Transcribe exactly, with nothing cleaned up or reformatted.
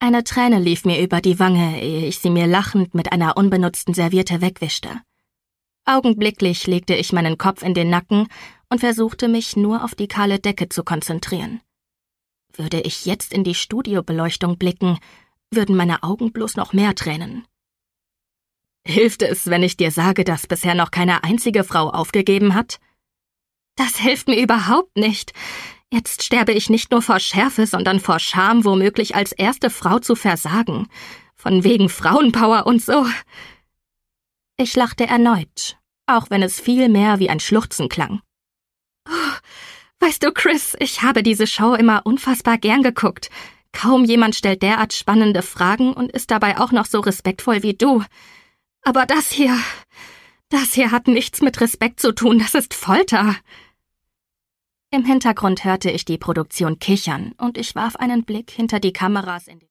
Eine Träne lief mir über die Wange, ehe ich sie mir lachend mit einer unbenutzten Serviette wegwischte. Augenblicklich legte ich meinen Kopf in den Nacken und versuchte mich nur auf die kahle Decke zu konzentrieren. Würde ich jetzt in die Studiobeleuchtung blicken, würden meine Augen bloß noch mehr tränen. »Hilft es, wenn ich dir sage, dass bisher noch keine einzige Frau aufgegeben hat?« »Das hilft mir überhaupt nicht. Jetzt sterbe ich nicht nur vor Schärfe, sondern vor Scham, womöglich als erste Frau zu versagen. Von wegen Frauenpower und so.« Ich lachte erneut, auch wenn es viel mehr wie ein Schluchzen klang. Oh, weißt du, Chris, ich habe diese Show immer unfassbar gern geguckt. Kaum jemand stellt derart spannende Fragen und ist dabei auch noch so respektvoll wie du. Aber das hier, das hier hat nichts mit Respekt zu tun, das ist Folter. Im Hintergrund hörte ich die Produktion kichern und ich warf einen Blick hinter die Kameras in den